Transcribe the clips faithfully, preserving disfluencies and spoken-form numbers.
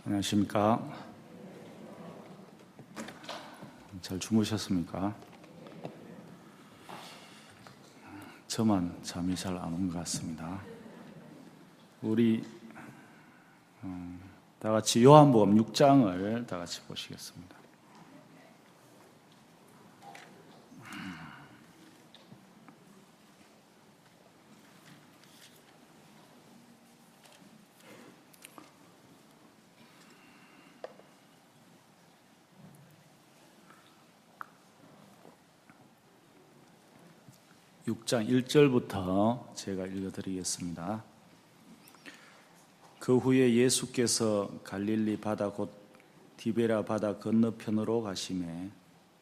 안녕하십니까? 잘 주무셨습니까? 저만 잠이 잘 안 온 것 같습니다. 우리 음, 다 같이 요한복음 육 장을 다 같이 보시겠습니다. 육 장 일 절부터 제가 읽어드리겠습니다. 그 후에 예수께서 갈릴리 바다 곧 디베랴 바다 건너편으로 가시매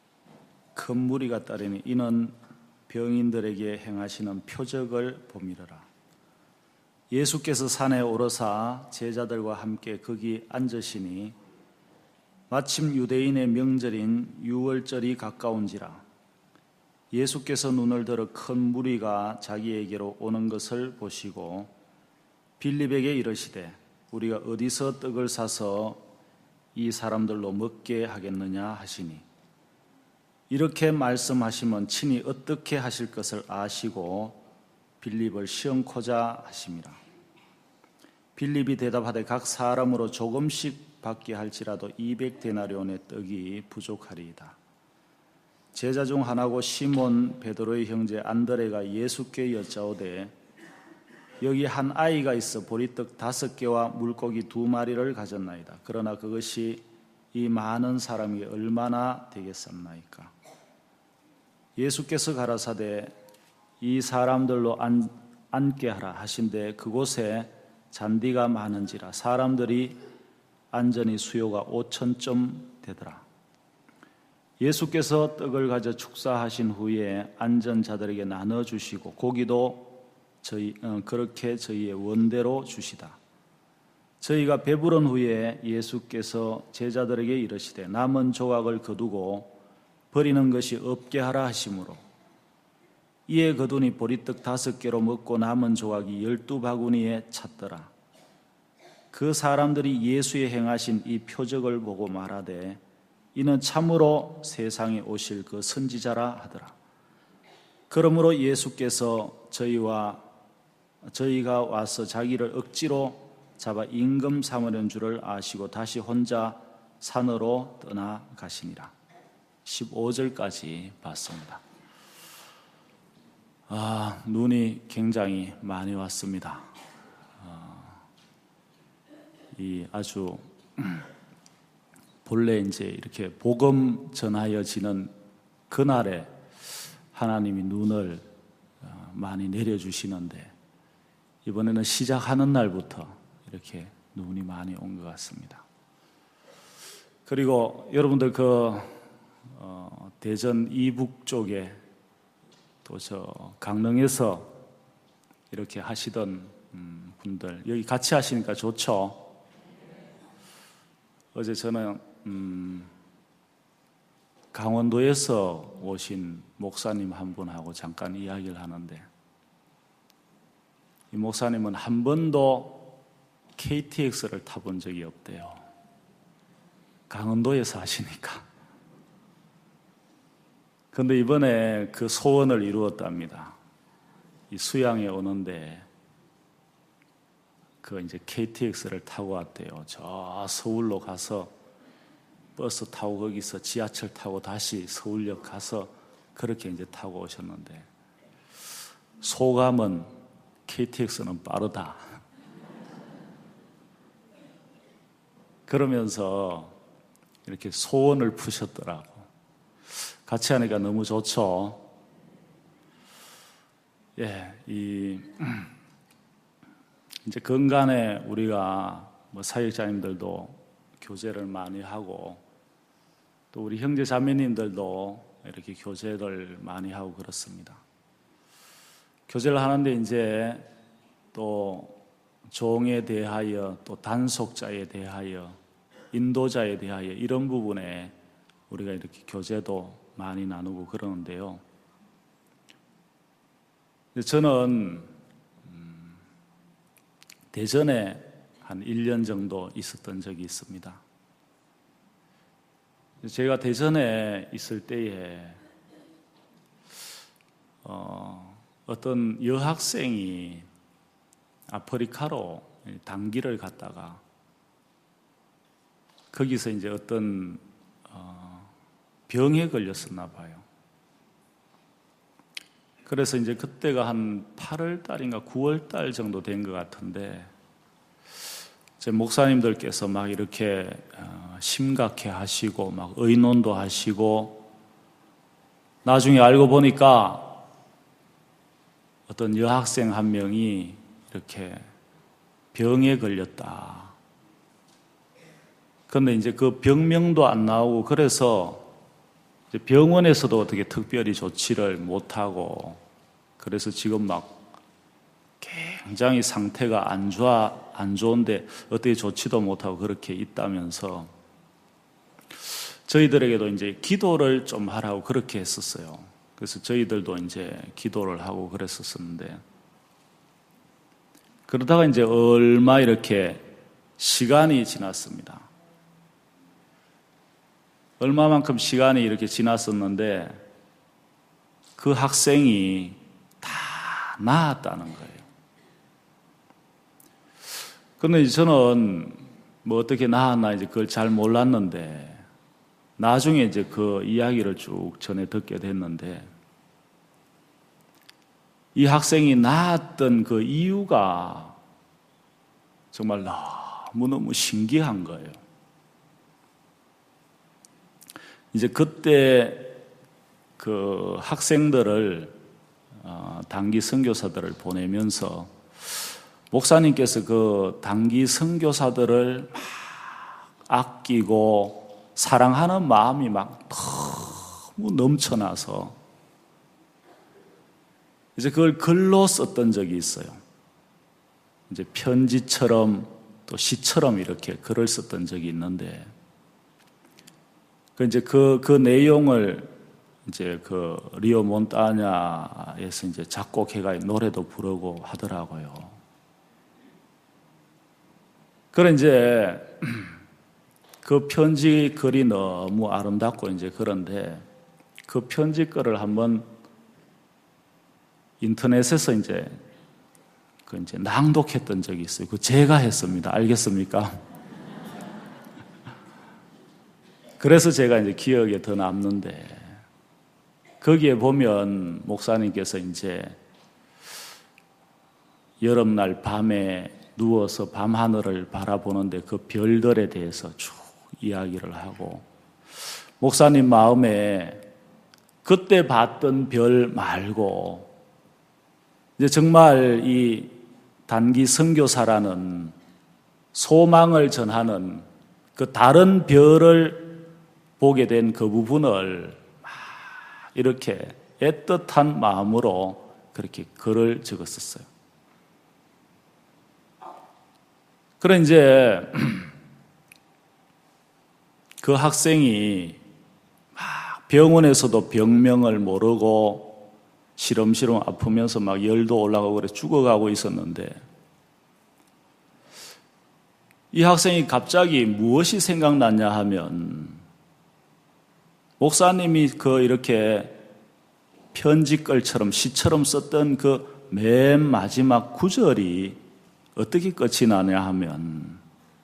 큰 무리가 따르니 이는 병인들에게 행하시는 표적을 보미러라. 예수께서 산에 오르사 제자들과 함께 거기 앉으시니 마침 유대인의 명절인 유월절이 가까운지라. 예수께서 눈을 들어 큰 무리가 자기에게로 오는 것을 보시고 빌립에게 이르시되 우리가 어디서 떡을 사서 이 사람들로 먹게 하겠느냐 하시니 이렇게 말씀하시면 친히 어떻게 하실 것을 아시고 빌립을 시험코자 하심이라. 빌립이 대답하되 각 사람으로 조금씩 받게 할지라도 이백 데나리온의 떡이 부족하리이다. 제자 중 하나고 시몬 베드로의 형제 안드레가 예수께 여짜오되 여기 한 아이가 있어 보리떡 다섯 개와 물고기 두 마리를 가졌나이다. 그러나 그것이 이 많은 사람이 얼마나 되겠습니까? 예수께서 가라사대 이 사람들로 앉, 앉게 하라 하신데 그곳에 잔디가 많은지라 사람들이 앉으니 수요가 오천쯤 되더라. 예수께서 떡을 가져 축사하신 후에 앉은 자들에게 나눠주시고 고기도 저희, 어, 그렇게 저희의 원대로 주시다. 저희가 배부른 후에 예수께서 제자들에게 이르시되 남은 조각을 거두고 버리는 것이 없게 하라 하시므로 이에 거두니 보리떡 다섯 개로 먹고 남은 조각이 열두 바구니에 찼더라. 그 사람들이 예수의 행하신 이 표적을 보고 말하되 이는 참으로 세상에 오실 그 선지자라 하더라. 그러므로 예수께서 저희와 저희가 와서 자기를 억지로 잡아 임금 삼으려는 줄을 아시고 다시 혼자 산으로 떠나가시니라. 십오 절까지 봤습니다. 아, 눈이 굉장히 많이 왔습니다. 아, 이 아주 본래 이제 이렇게 복음 전하여지는 그날에 하나님이 눈을 많이 내려주시는데 이번에는 시작하는 날부터 이렇게 눈이 많이 온 것 같습니다. 그리고 여러분들 그 어, 대전 이북 쪽에 또 저 강릉에서 이렇게 하시던 음, 분들 여기 같이 하시니까 좋죠. 어제 저는 음, 강원도에서 오신 목사님 한 분하고 잠깐 이야기를 하는데 이 목사님은 한 번도 케이티엑스를 타본 적이 없대요. 강원도에서 하시니까. 그런데 이번에 그 소원을 이루었답니다. 이 수양에 오는데 그 이제 케이티엑스를 타고 왔대요. 저 서울로 가서 버스 타고 거기서 지하철 타고 다시 서울역 가서 그렇게 이제 타고 오셨는데 소감은 케이티엑스는 빠르다. 그러면서 이렇게 소원을 푸셨더라고. 같이 하니까 너무 좋죠. 예, 이 이제 건간에 우리가 뭐 사역자님들도 교제를 많이 하고 또 우리 형제 자매님들도 이렇게 교제를 많이 하고 그렇습니다. 교제를 하는데 이제 또 종에 대하여 또 단속자에 대하여 인도자에 대하여 이런 부분에 우리가 이렇게 교제도 많이 나누고 그러는데요. 저는 대전에 한 일 년 정도 있었던 적이 있습니다. 제가 대전에 있을 때에 어, 어떤 여학생이 아프리카로 단기를 갔다가 거기서 이제 어떤 어, 병에 걸렸었나 봐요. 그래서 이제 그때가 한 팔월 달인가 구월 달 정도 된 것 같은데 제 목사님들께서 막 이렇게 심각해 하시고 막 의논도 하시고 나중에 알고 보니까 어떤 여학생 한 명이 이렇게 병에 걸렸다. 그런데 이제 그 병명도 안 나오고 그래서 이제 병원에서도 어떻게 특별히 조치를 못하고 그래서 지금 막 굉장히 상태가 안 좋아, 안 좋은데 어떻게 조치도 못하고 그렇게 있다면서 저희들에게도 이제 기도를 좀 하라고 그렇게 했었어요. 그래서 저희들도 이제 기도를 하고 그랬었는데 그러다가 이제 얼마 이렇게 시간이 지났습니다. 얼마만큼 시간이 이렇게 지났었는데 그 학생이 다 나았다는 거예요. 근데 저는 뭐 어떻게 나았나 이제 그걸 잘 몰랐는데 나중에 이제 그 이야기를 쭉 전해 듣게 됐는데 이 학생이 나았던 그 이유가 정말 너무너무 신기한 거예요. 이제 그때 그 학생들을 어, 단기 선교사들을 보내면서 목사님께서 그 단기 선교사들을 막 아끼고 사랑하는 마음이 막 너무 넘쳐나서 이제 그걸 글로 썼던 적이 있어요. 이제 편지처럼 또 시처럼 이렇게 글을 썼던 적이 있는데 그 이제 그, 그 내용을 이제 그 리오 몬타냐에서 이제 작곡해가 노래도 부르고 하더라고요. 그래 이제 그 편지 글이 너무 아름답고 이제 그런데 그 편지 글을 한번 인터넷에서 이제 그 이제 낭독했던 적이 있어요. 그 제가 했습니다. 알겠습니까? 그래서 제가 이제 기억에 더 남는데 거기에 보면 목사님께서 이제 여름날 밤에 누워서 밤하늘을 바라보는데 그 별들에 대해서 쭉 이야기를 하고 목사님 마음에 그때 봤던 별 말고 이제 정말 이 단기 선교사라는 소망을 전하는 그 다른 별을 보게 된 그 부분을 막 이렇게 애틋한 마음으로 그렇게 글을 적었었어요. 그래 이제 그 학생이 막 병원에서도 병명을 모르고 시름시름 아프면서 막 열도 올라가고 그래 죽어가고 있었는데 이 학생이 갑자기 무엇이 생각났냐 하면 목사님이 그 이렇게 편지글처럼 시처럼 썼던 그 맨 마지막 구절이 어떻게 끝이 나냐 하면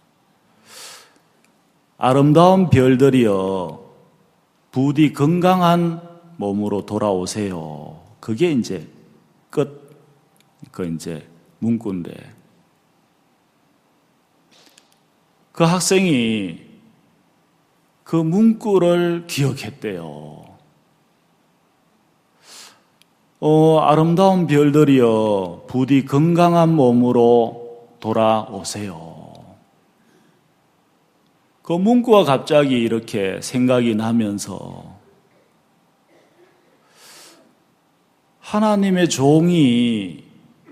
아름다운 별들이여 부디 건강한 몸으로 돌아오세요. 그게 이제 끝, 그 이제 문구인데 그 학생이 그 문구를 기억했대요. 어, 아름다운 별들이여 부디 건강한 몸으로 돌아오세요. 그 문구가 갑자기 이렇게 생각이 나면서 하나님의 종이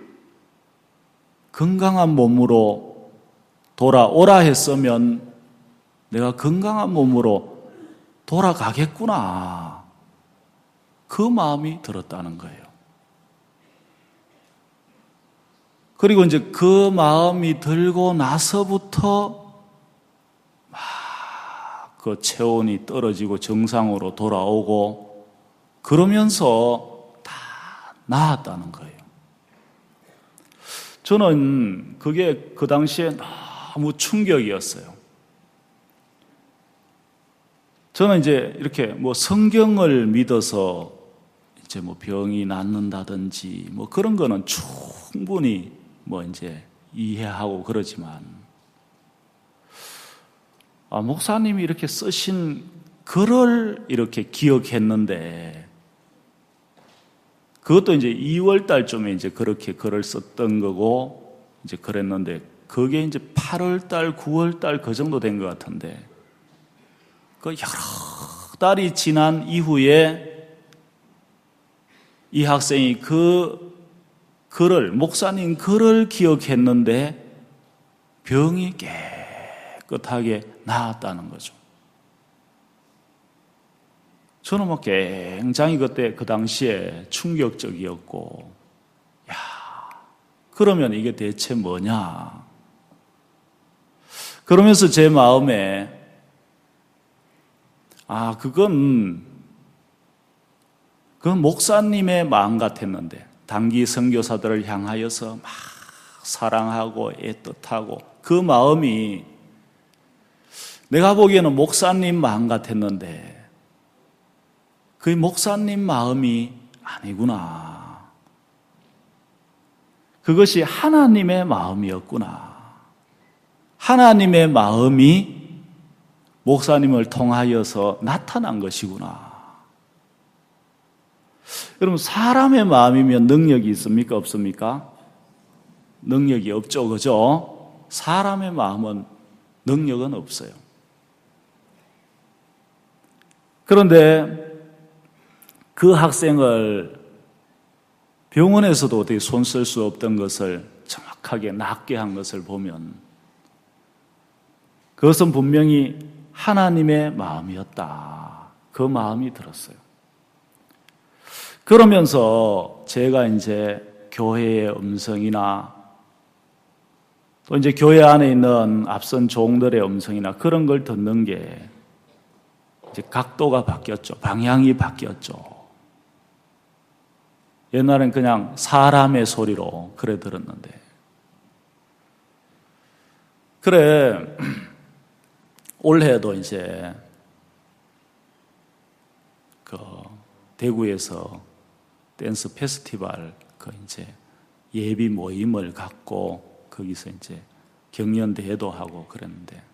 건강한 몸으로 돌아오라 했으면 내가 건강한 몸으로 돌아가겠구나. 그 마음이 들었다는 거예요. 그리고 이제 그 마음이 들고 나서부터 막 그 체온이 떨어지고 정상으로 돌아오고 그러면서 다 나았다는 거예요. 저는 그게 그 당시에 너무 충격이었어요. 저는 이제 이렇게 뭐 성경을 믿어서 이제 뭐 병이 낫는다든지 뭐 그런 거는 충분히 뭐 이제 이해하고 그러지만, 아, 목사님이 이렇게 쓰신 글을 이렇게 기억했는데, 그것도 이제 이월 달쯤에 이제 그렇게 글을 썼던 거고, 이제 그랬는데, 그게 이제 팔월 달, 구월 달 그 정도 된 것 같은데, 그 여러 달이 지난 이후에 이 학생이 그 글을, 목사님 글을 기억했는데, 병이 깨끗하게 나았다는 거죠. 저는 뭐 굉장히 그때 그 당시에 충격적이었고, 야, 그러면 이게 대체 뭐냐? 그러면서 제 마음에, 아, 그건, 그건 목사님의 마음 같았는데, 단기 선교사들을 향하여서 막 사랑하고 애틋하고 그 마음이 내가 보기에는 목사님 마음 같았는데, 그 목사님 마음이 아니구나. 그것이 하나님의 마음이었구나. 하나님의 마음이 목사님을 통하여서 나타난 것이구나. 여러분, 사람의 마음이면 능력이 있습니까? 없습니까? 능력이 없죠, 그죠? 사람의 마음은 능력은 없어요. 그런데 그 학생을 병원에서도 어떻게 손 쓸 수 없던 것을 정확하게 낫게 한 것을 보면 그것은 분명히 하나님의 마음이었다. 그 마음이 들었어요. 그러면서 제가 이제 교회의 음성이나 또 이제 교회 안에 있는 앞선 종들의 음성이나 그런 걸 듣는 게 이제 각도가 바뀌었죠. 방향이 바뀌었죠. 옛날엔 그냥 사람의 소리로 그래 들었는데, 그래 올해도 이제 그 대구에서 댄스 페스티벌 그 이제 예비 모임을 갖고 거기서 이제 경연대회도 하고 그랬는데,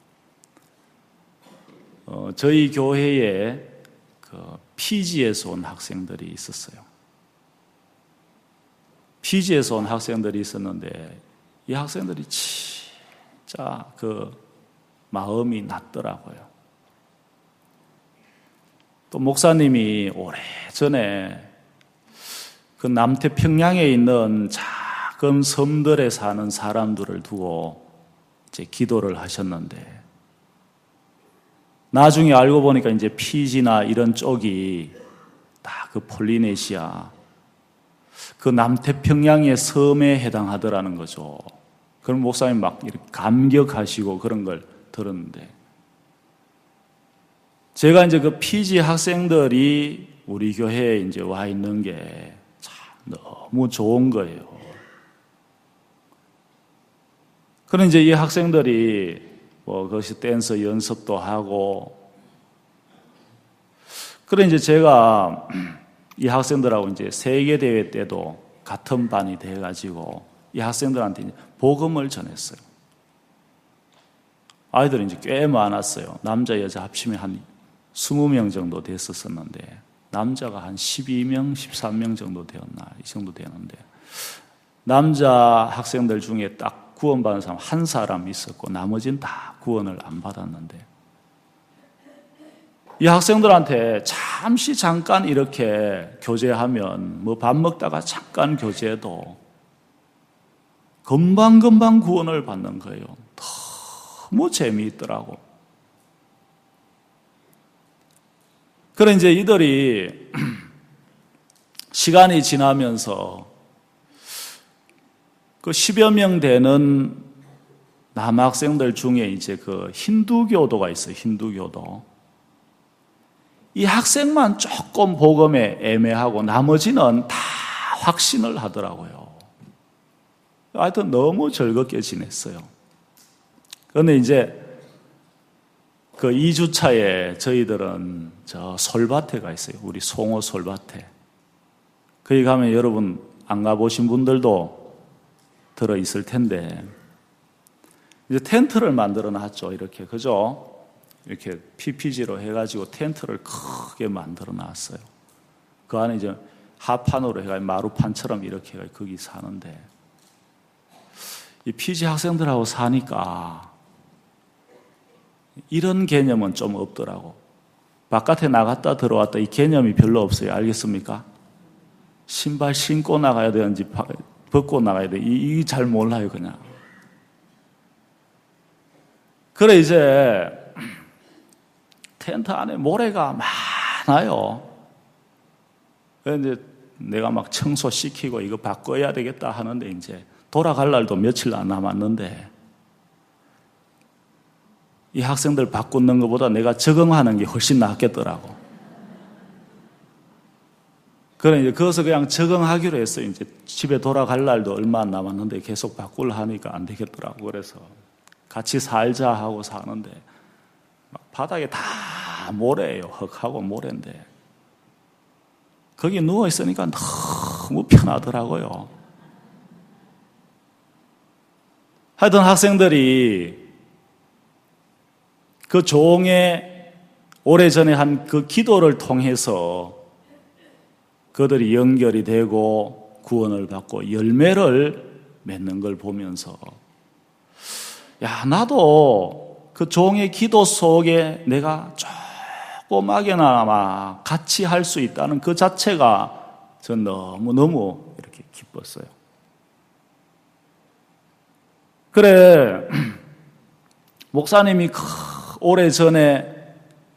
어, 저희 교회에 그 피지에서 온 학생들이 있었어요. 피지에서 온 학생들이 있었는데 이 학생들이 진짜 그 마음이 낮더라고요. 또 목사님이 오래전에 그 남태평양에 있는 작은 섬들에 사는 사람들을 두고 이제 기도를 하셨는데, 나중에 알고 보니까 이제 피지나 이런 쪽이 다 그 폴리네시아, 그 남태평양의 섬에 해당하더라는 거죠. 그럼 목사님 막 이렇게 감격하시고 그런 걸 들었는데, 제가 이제 그 피지 학생들이 우리 교회에 이제 와 있는 게 참 너무 좋은 거예요. 그런 이제 이 학생들이 뭐 그것이 댄서 연습도 하고, 그래 이제 제가 이 학생들하고 이제 세계 대회 때도 같은 반이 돼 가지고 이 학생들한테 이제 복음을 전했어요. 아이들이 이제 꽤 많았어요. 남자 여자 합치면 한 이십 명 정도 됐었었는데, 남자가 한 십이 명, 십삼 명 정도 되었나, 이 정도 되는데, 남자 학생들 중에 딱 구원받은 사람 한 사람 있었고 나머지는 다 구원을 안 받았는데, 이 학생들한테 잠시 잠깐 이렇게 교제하면, 뭐 밥 먹다가 잠깐 교제해도 금방금방 구원을 받는 거예요. 너무 재미있더라고. 그래 이제 이들이 시간이 지나면서 그 십여 명 되는 남학생들 중에 이제 그 힌두교도가 있어요. 힌두교도. 이 학생만 조금 복음에 애매하고 나머지는 다 확신을 하더라고요. 하여튼 너무 즐겁게 지냈어요. 그런데 이제 그 이 주차에 저희들은 저 솔밭에가 있어요. 우리 송호 솔밭에. 거기 가면 여러분 안 가보신 분들도 들어 있을 텐데 이제 텐트를 만들어 놨죠. 이렇게. 그죠? 이렇게 피피지로 해가지고 텐트를 크게 만들어 놨어요. 그 안에 이제 하판으로 해가지고 마루판처럼 이렇게 해가지고 거기 사는데 이 피지 학생들하고 사니까 이런 개념은 좀 없더라고. 바깥에 나갔다 들어왔다 이 개념이 별로 없어요. 알겠습니까? 신발 신고 나가야 되는지 벗고 나가야 돼. 이게 잘 몰라요, 그냥. 그래, 이제 텐트 안에 모래가 많아요. 그래서 이제 내가 막 청소시키고 이거 바꿔야 되겠다 하는데 이제 돌아갈 날도 며칠 안 남았는데 이 학생들 바꾸는 것보다 내가 적응하는 게 훨씬 낫겠더라고. 그래, 이제 거기서 그냥 적응하기로 했어요. 이제 집에 돌아갈 날도 얼마 안 남았는데 계속 바꾸려 하니까 안 되겠더라고. 그래서 같이 살자 하고 사는데 막 바닥에 다 모래예요. 흙하고 모래인데 거기 누워있으니까 너무 편하더라고요. 하여튼 학생들이 그 종의 오래전에 한 그 기도를 통해서 그들이 연결이 되고 구원을 받고 열매를 맺는 걸 보면서 야, 나도 그 종의 기도 속에 내가 조그맣게나마 같이 할 수 있다는 그 자체가 전 너무너무 이렇게 기뻤어요. 그래, 목사님이 오래전에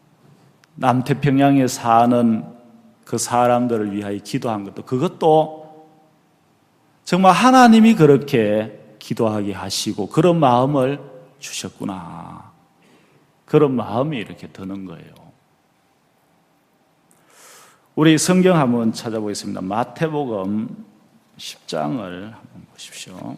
남태평양에 사는 그 사람들을 위하여 기도한 것도 그것도 정말 하나님이 그렇게 기도하게 하시고 그런 마음을 주셨구나. 그런 마음이 이렇게 드는 거예요. 우리 성경 한번 찾아보겠습니다. 마태복음 십 장을 한번 보십시오.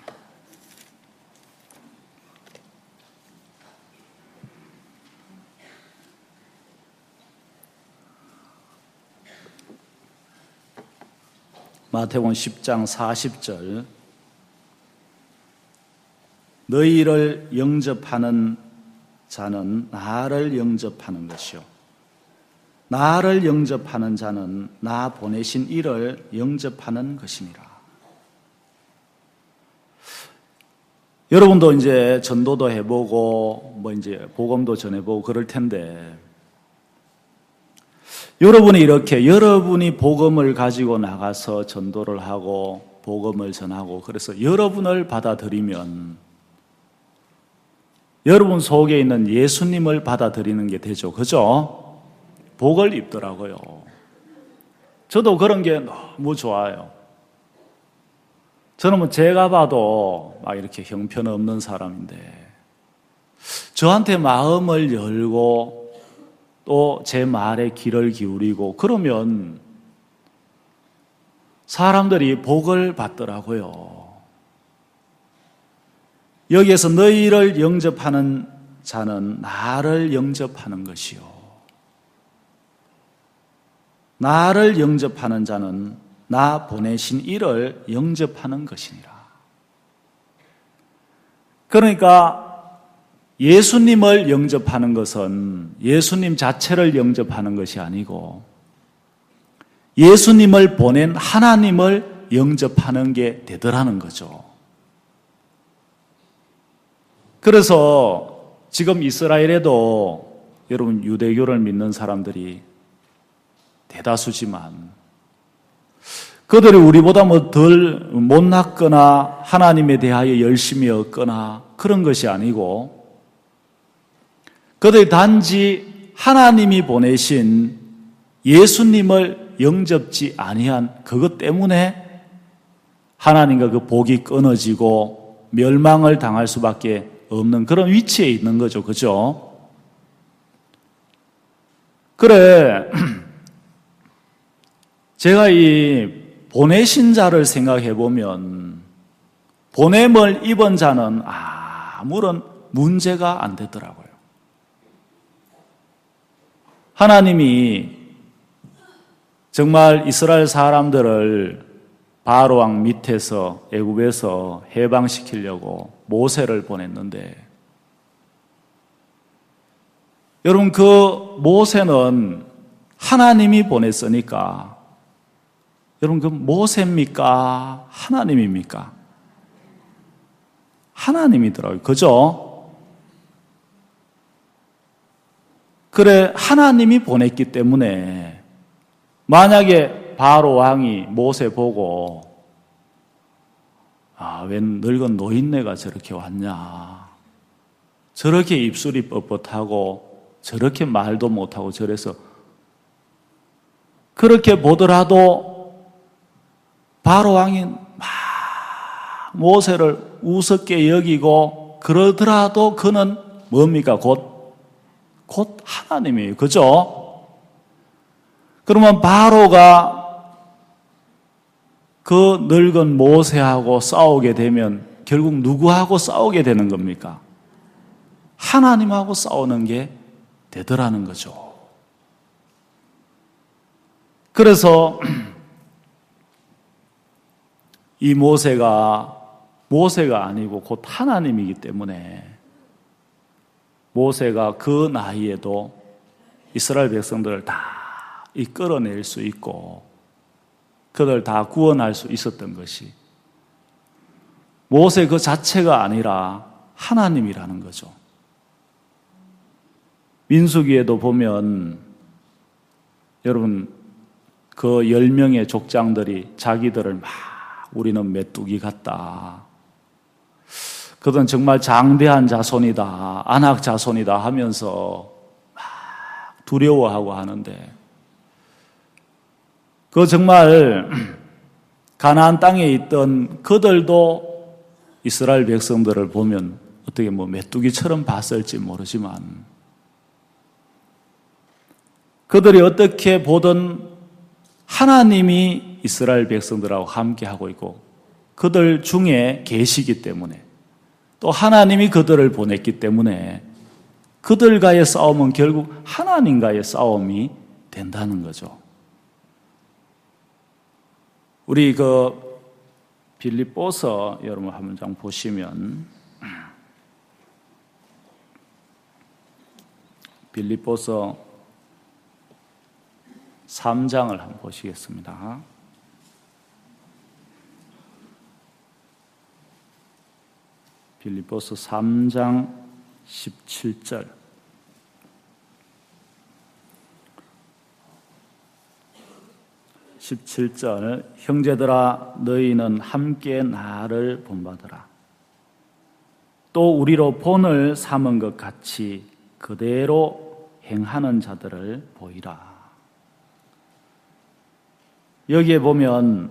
마태복음 십 장 사십 절 너희를 영접하는 자는 나를 영접하는 것이요 나를 영접하는 자는 나 보내신 이를 영접하는 것이니라. 여러분도 이제 전도도 해보고 뭐 이제 복음도 전해보고 그럴 텐데 여러분이 이렇게 여러분이 복음을 가지고 나가서 전도를 하고 복음을 전하고 그래서 여러분을 받아들이면 여러분 속에 있는 예수님을 받아들이는 게 되죠. 그죠? 복을 입더라고요. 저도 그런 게 너무 좋아요. 저는 뭐 제가 봐도 막 이렇게 형편없는 사람인데 저한테 마음을 열고 또 제 말에 귀를 기울이고 그러면 사람들이 복을 받더라고요. 여기에서 너희를 영접하는 자는 나를 영접하는 것이요 나를 영접하는 자는 나 보내신 이를 영접하는 것이니라. 그러니까 예수님을 영접하는 것은 예수님 자체를 영접하는 것이 아니고 예수님을 보낸 하나님을 영접하는 게 되더라는 거죠. 그래서 지금 이스라엘에도 여러분 유대교를 믿는 사람들이 대다수지만 그들이 우리보다 뭐 덜 못났거나 하나님에 대하여 열심히 얻거나 그런 것이 아니고 그들이 단지 하나님이 보내신 예수님을 영접지 아니한 그것 때문에 하나님과 그 복이 끊어지고 멸망을 당할 수밖에 없는 그런 위치에 있는 거죠. 그죠? 그래, 제가 이 보내신 자를 생각해 보면 보냄을 입은 자는 아무런 문제가 안 되더라고요. 하나님이 정말 이스라엘 사람들을 바로 왕 밑에서 애굽에서 해방시키려고 모세를 보냈는데, 여러분 그 모세는 하나님이 보냈으니까, 여러분 그 모세입니까? 하나님입니까? 하나님이더라고요. 그죠? 그래, 하나님이 보냈기 때문에 만약에 바로 왕이 모세 보고 아, 웬 늙은 노인네가 저렇게 왔냐, 저렇게 입술이 뻣뻣하고 저렇게 말도 못하고 저래서, 그렇게 보더라도 바로 왕이 막 모세를 우습게 여기고 그러더라도 그는 뭡니까? 곧, 곧 하나님이에요. 그죠? 그러면 바로가 그 늙은 모세하고 싸우게 되면 결국 누구하고 싸우게 되는 겁니까? 하나님하고 싸우는 게 되더라는 거죠. 그래서 이 모세가 모세가 아니고 곧 하나님이기 때문에 모세가 그 나이에도 이스라엘 백성들을 다 이끌어낼 수 있고 그들 다 구원할 수 있었던 것이 모세 그 자체가 아니라 하나님이라는 거죠. 민수기에도 보면 여러분 그 열 명의 족장들이 자기들을 막 우리는 메뚜기 같다, 그들은 정말 장대한 자손이다, 안악 자손이다 하면서 막 두려워하고 하는데, 그 정말 가나안 땅에 있던 그들도 이스라엘 백성들을 보면 어떻게 뭐 메뚜기처럼 봤을지 모르지만 그들이 어떻게 보든 하나님이 이스라엘 백성들하고 함께하고 있고 그들 중에 계시기 때문에, 또 하나님이 그들을 보냈기 때문에 그들과의 싸움은 결국 하나님과의 싸움이 된다는 거죠. 우리 그 빌립보서 여러분 한 문장 보시면, 빌립보서 삼 장을 한번 보시겠습니다. 빌립보서 삼 장 십칠 절. 십칠 절, 형제들아 너희는 함께 나를 본받으라. 또 우리로 본을 삼은 것 같이 그대로 행하는 자들을 보이라. 여기에 보면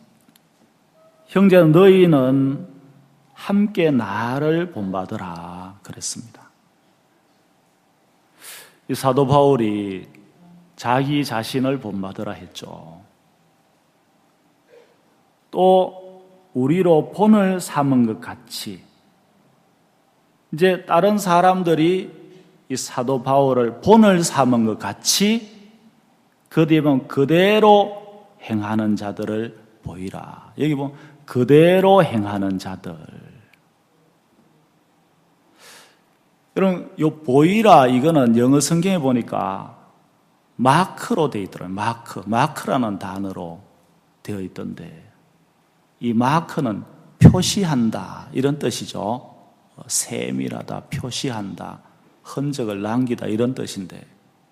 형제 너희는 함께 나를 본받으라 그랬습니다. 이 사도 바울이 자기 자신을 본받으라 했죠. 또 우리로 본을 삼은 것 같이, 이제 다른 사람들이 이 사도 바울을 본을 삼은 것 같이 그 뒤에 보면 그대로 행하는 자들을 보이라. 여기 보면 그대로 행하는 자들. 여러분, 요 보이라 이거는 영어 성경에 보니까 마크로 되어 있더라고요. 마크. 마크라는 단어로 되어 있던데, 이 마크는 표시한다 이런 뜻이죠. 세밀하다, 표시한다, 흔적을 남기다 이런 뜻인데,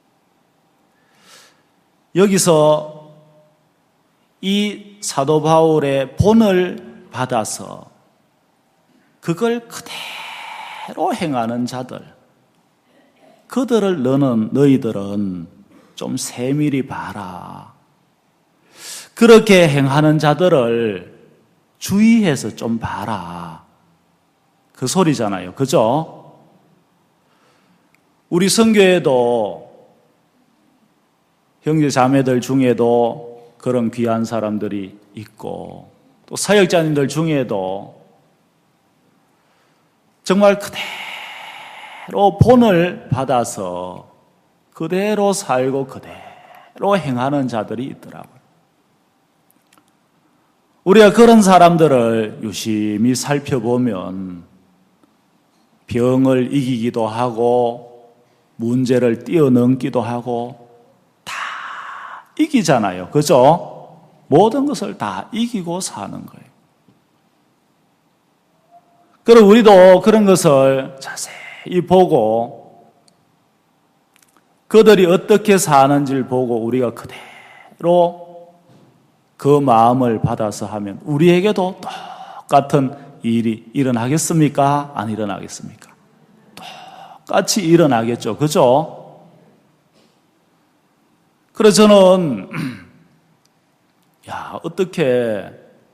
여기서 이 사도 바울의 본을 받아서 그걸 그대로 행하는 자들, 그들을 너는 너희들은 좀 세밀히 봐라. 그렇게 행하는 자들을 주의해서 좀 봐라. 그 소리잖아요. 그죠? 우리 선교에도 형제 자매들 중에도 그런 귀한 사람들이 있고 또 사역자님들 중에도 정말 그대로 본을 받아서 그대로 살고 그대로 행하는 자들이 있더라고요. 우리가 그런 사람들을 유심히 살펴보면 병을 이기기도 하고 문제를 뛰어넘기도 하고 다 이기잖아요. 그죠? 모든 것을 다 이기고 사는 거예요. 그럼 우리도 그런 것을 자세히 보고 그들이 어떻게 사는지를 보고 우리가 그대로 그 마음을 받아서 하면 우리에게도 똑같은 일이 일어나겠습니까? 안 일어나겠습니까? 똑같이 일어나겠죠. 그죠? 그래서 저는 야, 어떻게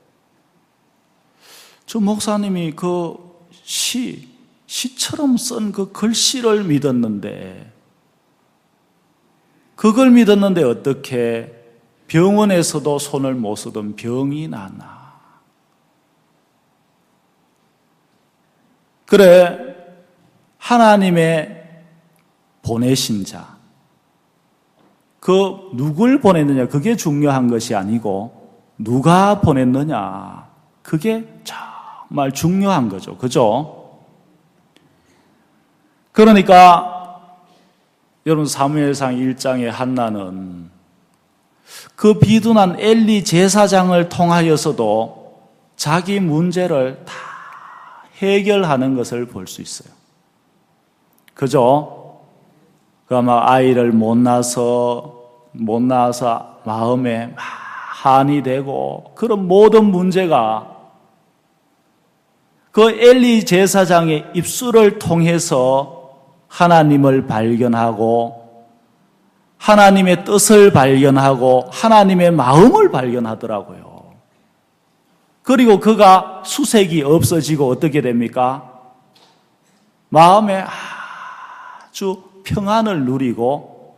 저 목사님이 그 시, 시처럼 쓴 그 글씨를 믿었는데 그걸 믿었는데 어떻게 병원에서도 손을 못 쓰던 병이 나나. 그래, 하나님의 보내신 자, 그 누굴 보냈느냐 그게 중요한 것이 아니고 누가 보냈느냐 그게 정말 중요한 거죠. 그죠? 그러니까 여러분 사무엘상 일 장의 한나는 그 비둔한 엘리 제사장을 통하여서도 자기 문제를 다 해결하는 것을 볼 수 있어요. 그죠? 그 아마 아이를 못 낳아서, 못 낳아서 마음에 한이 되고, 그런 모든 문제가 그 엘리 제사장의 입술을 통해서 하나님을 발견하고, 하나님의 뜻을 발견하고, 하나님의 마음을 발견하더라고요. 그리고 그가 수색이 없어지고 어떻게 됩니까? 마음에 아주 평안을 누리고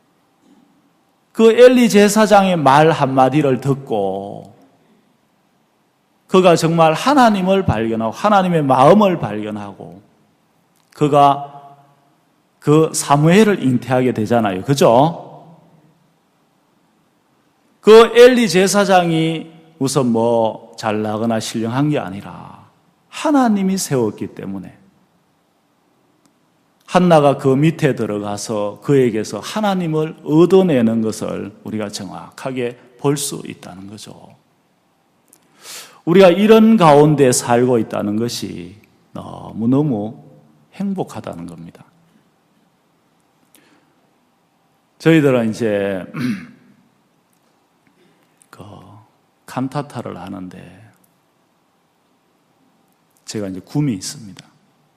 그 엘리 제사장의 말 한마디를 듣고 그가 정말 하나님을 발견하고 하나님의 마음을 발견하고 그가 그 사무엘을 잉태하게 되잖아요. 그죠? 그 엘리 제사장이 우선 뭐 잘나거나 신령한 게 아니라 하나님이 세웠기 때문에 한나가 그 밑에 들어가서 그에게서 하나님을 얻어내는 것을 우리가 정확하게 볼 수 있다는 거죠. 우리가 이런 가운데 살고 있다는 것이 너무너무 행복하다는 겁니다. 저희들은 이제 그 칸타타를 하는데 제가 이제 굼이 있습니다.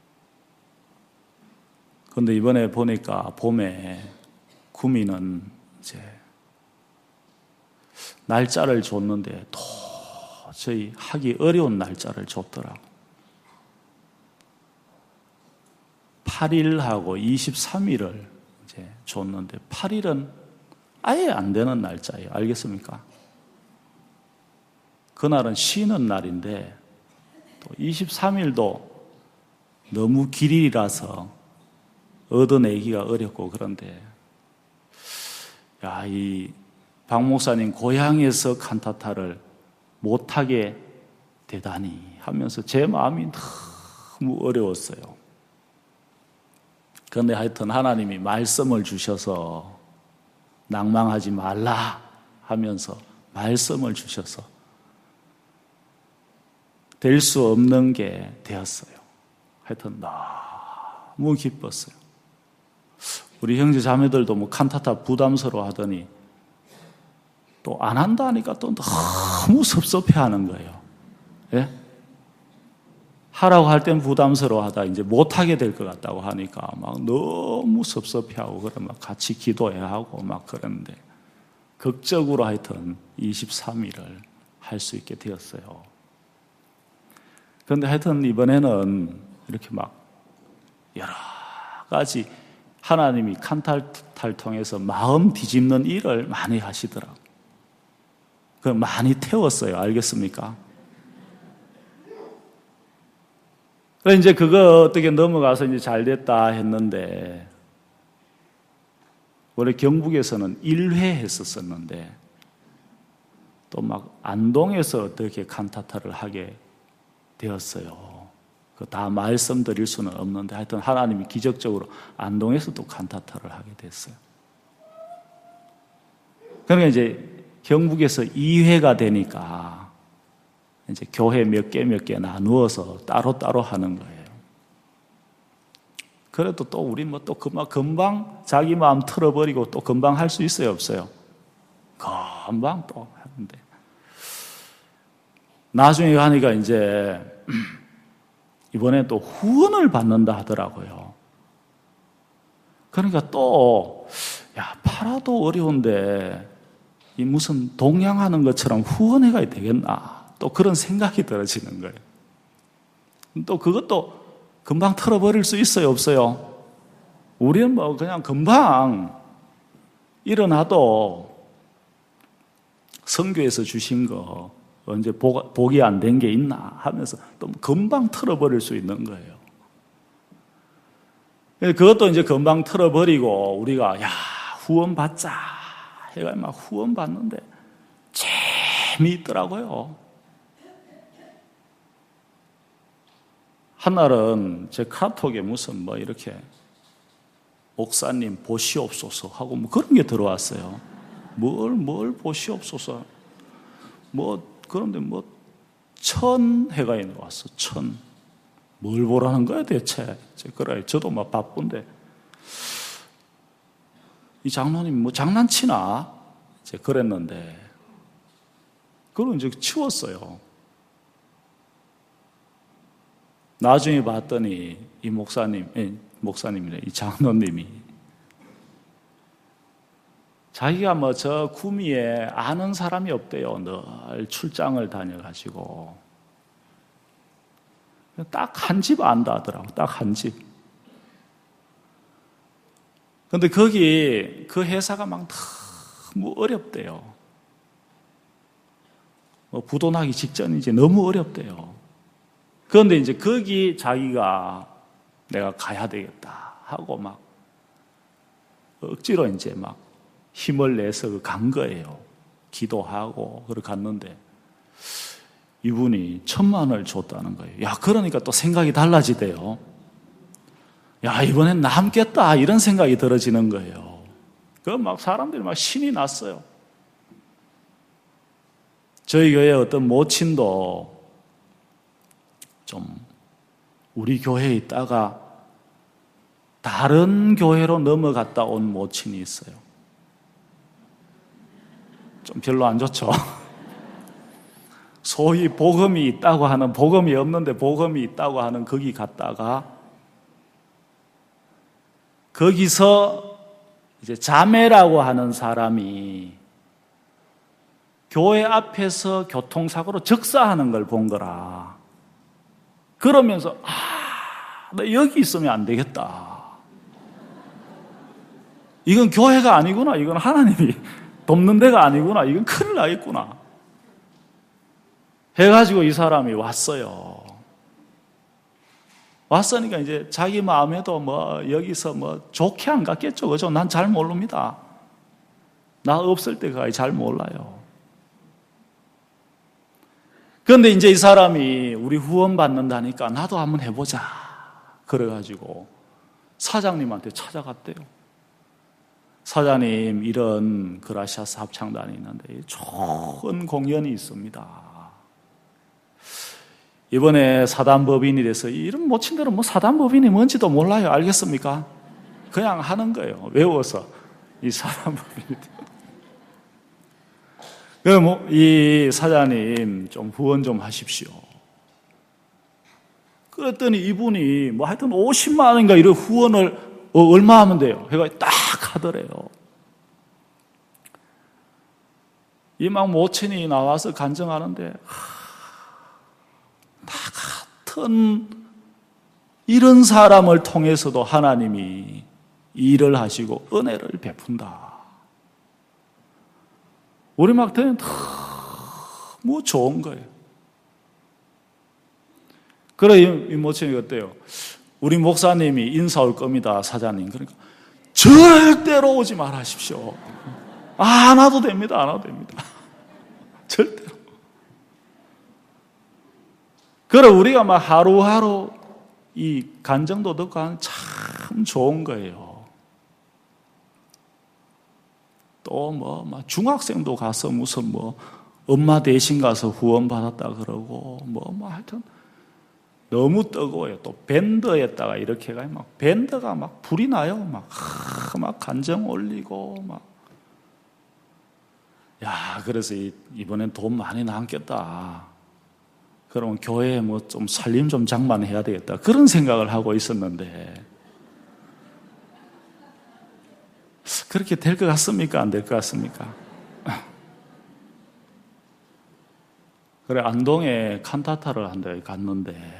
그런데 이번에 보니까 봄에 구미는 이제 날짜를 줬는데 도저히 하기 어려운 날짜를 줬더라고. 팔 일하고 이십삼 일을 이제 줬는데 팔 일은 아예 안 되는 날짜예요. 알겠습니까? 그날은 쉬는 날인데 또 이십삼 일도 너무 길이라서 얻어내기가 어렵고 그런데 야, 이 박 목사님 고향에서 칸타타를 못하게 되다니 하면서 제 마음이 너무 어려웠어요. 그런데 하여튼 하나님이 말씀을 주셔서 낭망하지 말라 하면서 말씀을 주셔서 될 수 없는 게 되었어요. 하여튼 너무 기뻤어요. 우리 형제 자매들도 뭐 칸타타 부담스러워 하더니 또 안 한다 하니까 또 너무 섭섭해 하는 거예요. 예? 하라고 할 땐 부담스러워 하다 이제 못하게 될 것 같다고 하니까 막 너무 섭섭해 하고 그래 막 같이 기도해야 하고 막 그랬는데 극적으로 하여튼 이십삼 일을 할 수 있게 되었어요. 그런데 하여튼 이번에는 이렇게 막 여러 가지 하나님이 칸타타를 통해서 마음 뒤집는 일을 많이 하시더라고요. 그 많이 태웠어요. 알겠습니까? 그래서 이제 그거 어떻게 넘어가서 이제 잘 됐다 했는데, 원래 경북에서는 일 회 했었었는데, 또 막 안동에서 어떻게 칸타타를 하게 되었어요. 그 다 말씀드릴 수는 없는데, 하여튼 하나님이 기적적으로 안동에서도 칸타타를 하게 됐어요. 그러니까 이제 경북에서 이 회가 되니까 이제 교회 몇 개 몇 개 나누어서 따로따로 하는 거예요. 그래도 또 우리 뭐 또 금방, 금방 자기 마음 틀어버리고 또 금방 할 수 있어요, 없어요? 금방 또 하는데. 나중에 가니까 이제 이번에 또 후원을 받는다 하더라고요. 그러니까 또, 야, 팔아도 어려운데 이 무슨 동양하는 것처럼 후원해가야 되겠나, 또 그런 생각이 들어지는 거예요. 또 그것도 금방 털어버릴 수 있어요, 없어요? 우리는 뭐 그냥 금방 일어나도 성교에서 주신 거 언제 복이 안 된 게 있나 하면서 또 금방 털어버릴 수 있는 거예요. 그것도 이제 금방 털어버리고 우리가 야, 후원 받자 해가 막 후원 받는데 재미있더라고요. 한날은 제 카톡에 무슨 뭐 이렇게 목사님 보시옵소서 하고 뭐 그런 게 들어왔어요. 뭘, 뭘 보시옵소서. 뭐, 그런데 뭐, 천 해가 왔어, 천. 뭘 보라는 거야, 대체? 그래, 저도 막 바쁜데. 이 장로님 뭐 장난치나? 이제 그랬는데. 그걸 이제 치웠어요. 나중에 봤더니 이 목사님, 예, 목사님이래, 이 장로님이 자기가 뭐 저 구미에 아는 사람이 없대요. 늘 출장을 다녀가지고 딱 한 집 안다 하더라고. 딱 한 집. 근데 거기 그 회사가 막 너무 어렵대요. 뭐 부도나기 직전이지 너무 어렵대요. 그런데 이제 거기 자기가 내가 가야 되겠다 하고 막 억지로 이제 막 힘을 내서 간 거예요. 기도하고 그렇게 갔는데 이분이 천만 원을 줬다는 거예요. 야, 그러니까 또 생각이 달라지대요. 야, 이번엔 남겠다 이런 생각이 들어지는 거예요. 그 막 사람들이 막 신이 났어요. 저희 교회 어떤 모친도 좀 우리 교회에 있다가 다른 교회로 넘어갔다 온 모친이 있어요. 좀 별로 안 좋죠. 소위 복음이 있다고 하는, 복음이 없는데 복음이 있다고 하는 거기 갔다가 거기서 이제 자매라고 하는 사람이 교회 앞에서 교통사고로 즉사하는 걸 본 거라. 그러면서 아, 나 여기 있으면 안 되겠다. 이건 교회가 아니구나. 이건 하나님이 돕는 데가 아니구나. 이건 큰일 나겠구나. 해가지고 이 사람이 왔어요. 왔으니까 이제 자기 마음에도 뭐 여기서 뭐 좋게 안 갔겠죠. 그죠? 난 잘 모릅니다. 나 없을 때까지 잘 몰라요. 그런데 이제 이 사람이 우리 후원 받는다니까 나도 한번 해보자. 그래가지고 사장님한테 찾아갔대요. 사장님, 이런 그라시아스 합창단이 있는데 좋은 공연이 있습니다. 이번에 사단법인이 돼서 이런 모친들은 뭐 사단법인이 뭔지도 몰라요. 알겠습니까? 그냥 하는 거예요. 외워서 이 사단법인이. 그럼 이 사장님 좀 후원 좀 하십시오. 그랬더니 이분이 뭐 하여튼 오십만 원인가 이런 후원을 어, 얼마 하면 돼요? 해가 딱 하더래요. 이 막 모친이 나와서 간증하는데 하, 다 같은 이런 사람을 통해서도 하나님이 일을 하시고 은혜를 베푼다. 우리 막 되면 너무 좋은 거예요. 그래, 이 모친이 어때요? 우리 목사님이 인사 올 겁니다, 사장님. 그러니까 절대로 오지 말하십시오. 아, 안 와도 됩니다, 안 와도 됩니다. 절대로. 그래, 우리가 막 하루하루 이 간정도덕과 하는 참 좋은 거예요. 또 뭐, 막 중학생도 가서 무슨 뭐, 엄마 대신 가서 후원 받았다 그러고, 뭐, 뭐 하여튼, 너무 뜨거워요. 또 밴드에다가 이렇게 가요. 막 밴드가 막 불이 나요. 막, 하, 막 간정 올리고, 막. 야, 그래서 이, 이번엔 돈 많이 남겠다. 그러면 교회에 뭐 좀 살림 좀 장만해야 되겠다. 그런 생각을 하고 있었는데. 그렇게 될 것 같습니까? 안 될 것 같습니까? 그래, 안동에 칸타타를 한 대 갔는데,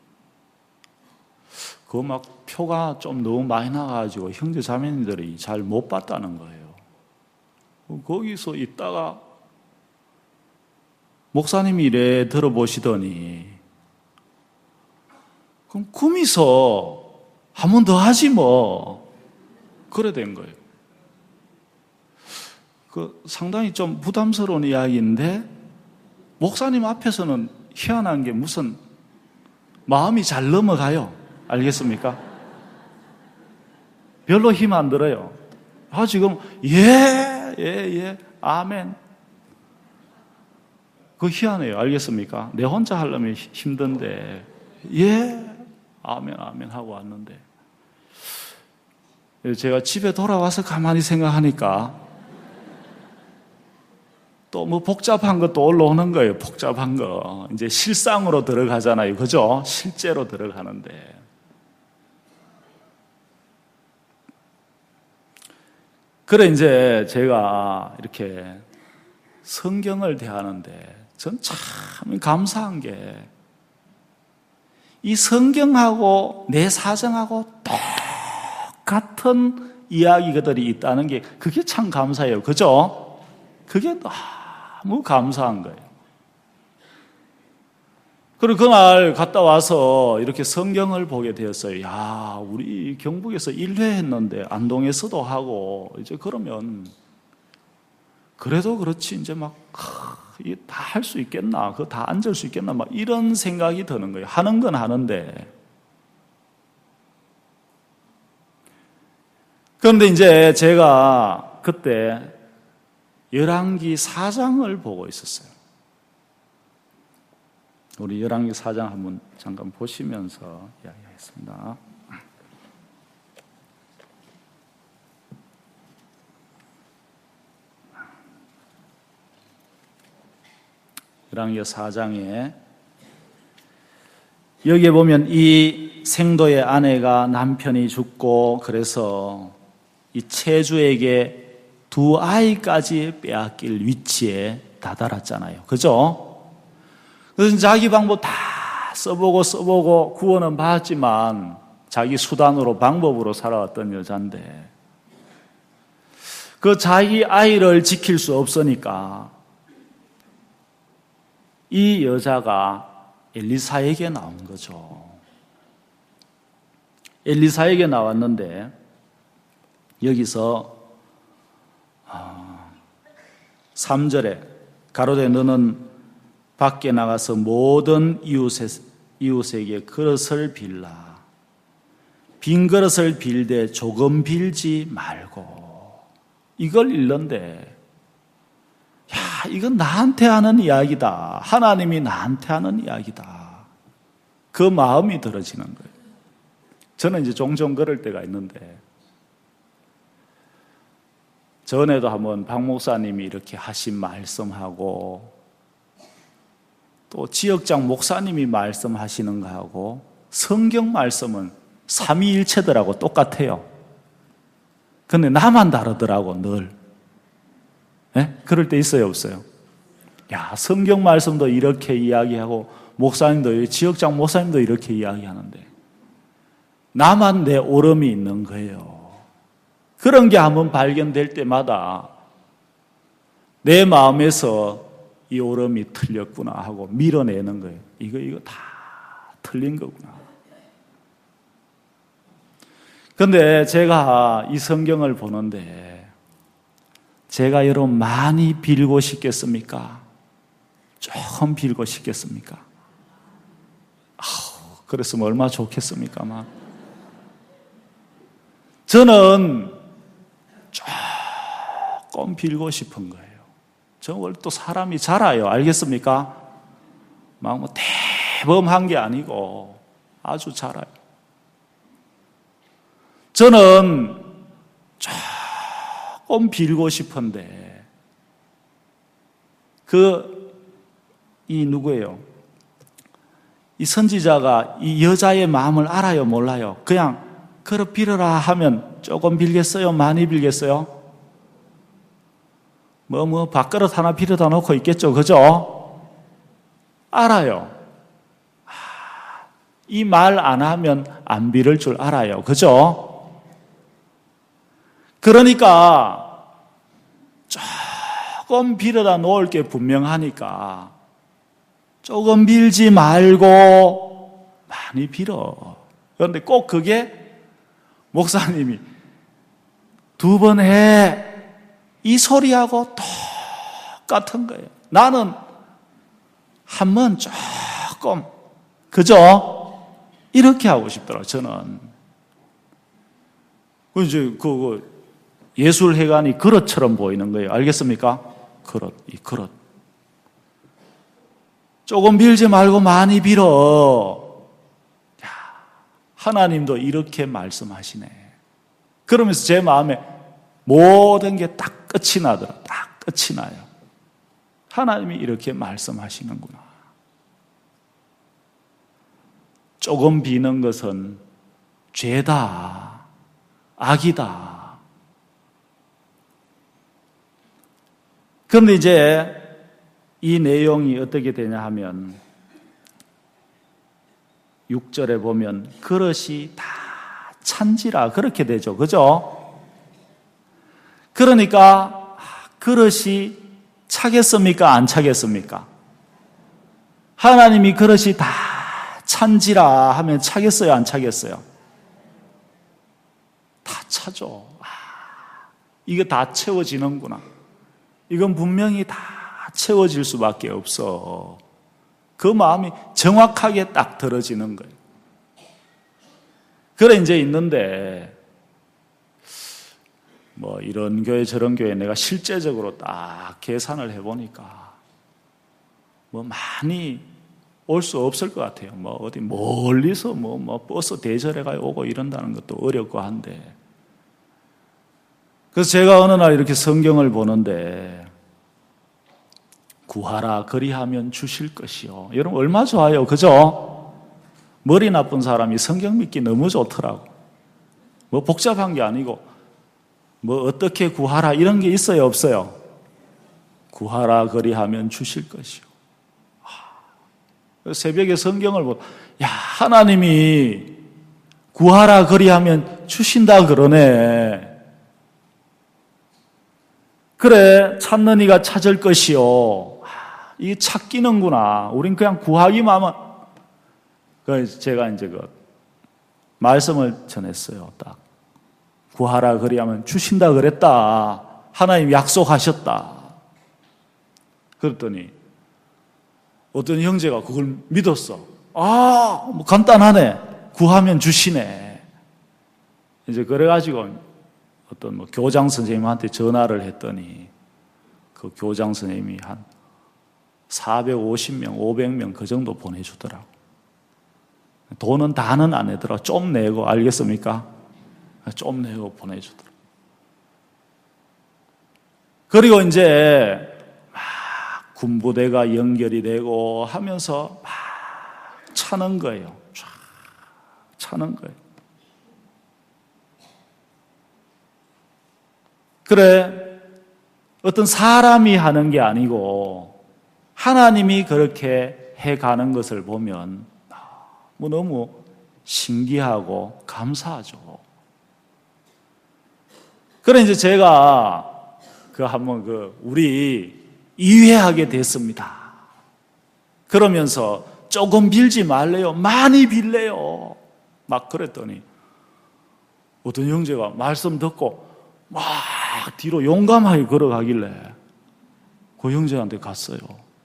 그 막 표가 좀 너무 많이 나가지고 형제 자매님들이 잘 못 봤다는 거예요. 거기서 있다가 목사님이 이래 들어보시더니, 그럼 구미서 한 번 더 하지 뭐. 그래 된 거예요. 그 상당히 좀 부담스러운 이야기인데, 목사님 앞에서는 희한한 게 무슨 마음이 잘 넘어가요. 알겠습니까? 별로 힘 안 들어요. 아, 지금, 예, 예, 예, 아멘. 그거 희한해요. 알겠습니까? 내 혼자 하려면 힘든데, 예, 아멘, 아멘 하고 왔는데. 제가 집에 돌아와서 가만히 생각하니까, 또 뭐 복잡한 것도 올라오는 거예요. 복잡한 거. 이제 실상으로 들어가잖아요. 그죠? 실제로 들어가는데. 그래, 이제 제가 이렇게 성경을 대하는데 전 참 감사한 게 이 성경하고 내 사정하고 똑같은 이야기들이 있다는 게 그게 참 감사해요. 그죠? 그게 너무 감사한 거예요. 그리고 그날 갔다 와서 이렇게 성경을 보게 되었어요. 야, 우리 경북에서 일 회 했는데 안동에서도 하고 이제 그러면 그래도 그렇지 이제 막 다 할 수 있겠나? 그거 다 앉을 수 있겠나? 막 이런 생각이 드는 거예요. 하는 건 하는데. 그런데 이제 제가 그때 열왕기 사 장을 보고 있었어요. 우리 열왕기 사 장 한번 잠깐 보시면서 이야기하겠습니다. 열왕기 사 장에 여기에 보면 이 생도의 아내가 남편이 죽고 그래서 이 채주에게 두 아이까지 빼앗길 위치에 다다랐잖아요. 그죠? 그래서 자기 방법 다 써보고 써보고 구원은 받았지만 자기 수단으로 방법으로 살아왔던 여자인데 그 자기 아이를 지킬 수 없으니까 이 여자가 엘리사에게 나온 거죠. 엘리사에게 나왔는데 여기서 삼 절에 가로되 너는 밖에 나가서 모든 이웃에, 이웃에게 그릇을 빌라. 빈 그릇을 빌되 조금 빌지 말고. 이걸 읽는데 야, 이건 나한테 하는 이야기다. 하나님이 나한테 하는 이야기다. 그 마음이 들어지는 거예요. 저는 이제 종종 그럴 때가 있는데 전에도 한번 박 목사님이 이렇게 하신 말씀하고 또 지역장 목사님이 말씀하시는 거하고 성경 말씀은 삼위일체더라고 똑같아요. 근데 나만 다르더라고 늘. 네? 그럴 때 있어요 없어요? 야, 성경 말씀도 이렇게 이야기하고 목사님도, 지역장 목사님도 이렇게 이야기하는데 나만 내 오름이 있는 거예요. 그런 게 한번 발견될 때마다 내 마음에서 이 오름이 틀렸구나 하고 밀어내는 거예요. 이거 이거 다 틀린 거구나. 그런데 제가 이 성경을 보는데 제가 여러분 많이 빌고 싶겠습니까? 조금 빌고 싶겠습니까? 아우, 그랬으면 얼마나 좋겠습니까? 막. 저는 조금 빌고 싶은 거예요. 저는 원래 또 사람이 자라요. 알겠습니까? 막 뭐 대범한 게 아니고 아주 자라요. 저는 조금 빌고 싶은데 그 이 누구예요? 이 선지자가 이 여자의 마음을 알아요, 몰라요? 그냥 그러 빌어라 하면 조금 빌겠어요? 많이 빌겠어요? 뭐, 뭐, 밥그릇 하나 빌어다 놓고 있겠죠, 그죠? 알아요. 이 말 안 하면 안 빌을 줄 알아요, 그죠? 그러니까 조금 빌어다 놓을 게 분명하니까 조금 빌지 말고 많이 빌어. 그런데 꼭 그게 목사님이 두 번 해. 이 소리하고 똑같은 거예요. 나는 한 번 조금, 그죠? 이렇게 하고 싶더라고요, 저는. 그 이제 그 예술회관이 그릇처럼 보이는 거예요. 알겠습니까? 그릇, 이 그릇. 조금 빌지 말고 많이 빌어. 야, 하나님도 이렇게 말씀하시네. 그러면서 제 마음에 모든 게 딱 끝이 나더라. 딱 끝이 나요. 하나님이 이렇게 말씀하시는구나. 조금 비는 것은 죄다, 악이다. 그런데 이제 이 내용이 어떻게 되냐 하면 육 절에 보면 그릇이 다 찬지라 그렇게 되죠. 그죠? 그러니까 그릇이 차겠습니까? 안 차겠습니까? 하나님이 그릇이 다 찬지라 하면 차겠어요? 안 차겠어요? 다 차죠. 아, 이거 다 채워지는구나. 이건 분명히 다 채워질 수밖에 없어. 그 마음이 정확하게 딱 들어지는 거예요. 그래 이제 있는데 뭐 이런 교회 저런 교회 내가 실제적으로 딱 계산을 해보니까 뭐 많이 올 수 없을 것 같아요. 뭐 어디 멀리서 뭐, 뭐 버스 대절해 가지고 오고 이런다는 것도 어렵고 한데. 그래서 제가 어느 날 이렇게 성경을 보는데 구하라 그리하면 주실 것이요. 여러분 얼마 좋아요. 그죠? 머리 나쁜 사람이 성경 믿기 너무 좋더라고. 뭐 복잡한 게 아니고 뭐 어떻게 구하라 이런 게 있어요? 없어요? 구하라 그리하면 주실 것이요. 새벽에 성경을 보고 야 하나님이 구하라 그리하면 주신다 그러네. 그래 찾는 이가 찾을 것이요. 이게 찾기는구나. 우린 그냥 구하기만 하면. 그래서 제가 이제 그 말씀을 전했어요. 딱 구하라 그리하면 주신다 그랬다. 하나님 약속하셨다. 그랬더니 어떤 형제가 그걸 믿었어. 아, 뭐 간단하네. 구하면 주시네. 이제 그래가지고 어떤 뭐 교장 선생님한테 전화를 했더니 그 교장 선생님이 한 사백오십 명, 오백 명 그 정도 보내주더라고. 돈은 다는 안 내더라고. 좀 내고, 알겠습니까? 좀 내고 보내주더라고. 그리고 이제 군부대가 연결이 되고 하면서 막 차는 거예요. 쫙 차는 거예요. 그래, 어떤 사람이 하는 게 아니고 하나님이 그렇게 해가는 것을 보면 너무 신기하고 감사하죠. 그래 이제 제가 그 한번 그 우리 이회하게 됐습니다. 그러면서 조금 빌지 말래요. 많이 빌래요. 막 그랬더니 어떤 형제가 말씀 듣고 막 뒤로 용감하게 걸어가길래 그 형제한테 갔어요.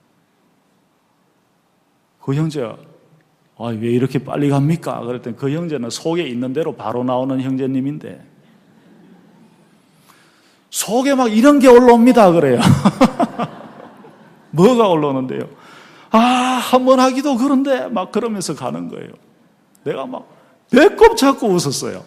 그 형제가 아, 왜 이렇게 빨리 갑니까? 그랬더니 그 형제는 속에 있는 대로 바로 나오는 형제님인데 속에 막 이런 게 올라옵니다 그래요. 뭐가 올라오는데요? 아, 한 번 하기도 그런데 막 그러면서 가는 거예요. 내가 막 배꼽 잡고 웃었어요.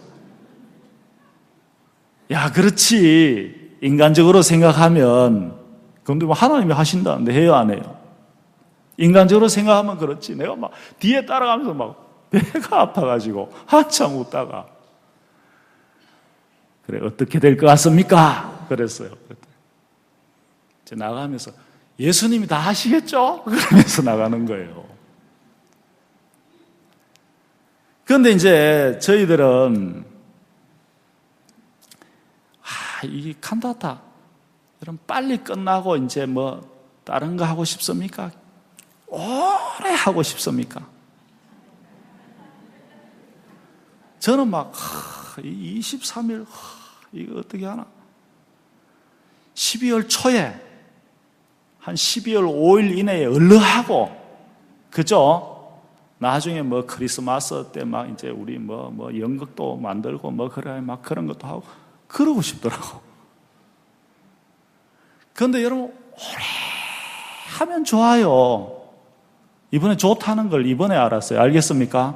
야, 그렇지. 인간적으로 생각하면 그런데 뭐 하나님이 하신다는데 해요 안 해요? 인간적으로 생각하면 그렇지. 내가 막 뒤에 따라가면서 막 배가 아파가지고 한참 웃다가 그래 어떻게 될 것 같습니까? 그랬어요. 이제 나가면서 예수님이 다 하시겠죠? 그러면서 나가는 거예요. 그런데 이제 저희들은 아, 이 칸타타 여러분 빨리 끝나고 이제 뭐 다른 거 하고 싶습니까? 오래 하고 싶습니까? 저는 막 하, 이십삼 일 하, 이거 어떻게 하나? 십이월 초에 한 십이월 오일 이내에 얼른 하고 그죠? 나중에 뭐 크리스마스 때 막 이제 우리 뭐 뭐 연극도 만들고 뭐 그래 막 그런 것도 하고 그러고 싶더라고. 그런데 여러분 오래 하면 좋아요. 이번에 좋다는 걸 이번에 알았어요. 알겠습니까?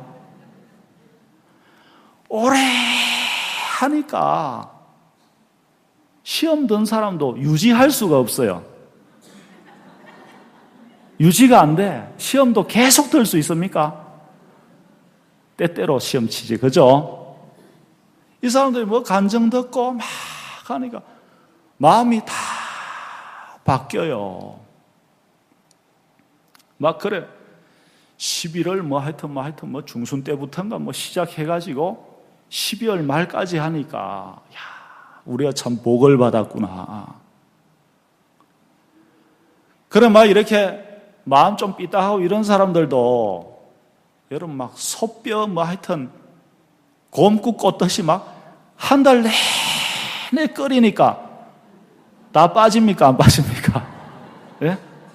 오래 하니까 시험 든 사람도 유지할 수가 없어요. 유지가 안 돼. 시험도 계속 들 수 있습니까? 때때로 시험 치지, 그죠? 이 사람들이 뭐 간증 듣고 막 하니까 마음이 다 바뀌어요. 막 그래. 십일월 뭐 하여튼 뭐 하여튼 뭐 중순 때부터인가 뭐 시작해가지고 십이월 말까지 하니까 야, 우리가 참 복을 받았구나. 그래 막 이렇게 마음 좀 삐딱하고 이런 사람들도 여러분 막 소뼈 뭐 하여튼 곰국 꽂듯이 막 한 달 내내 끓이니까 다 빠집니까 안 빠집니까? 예?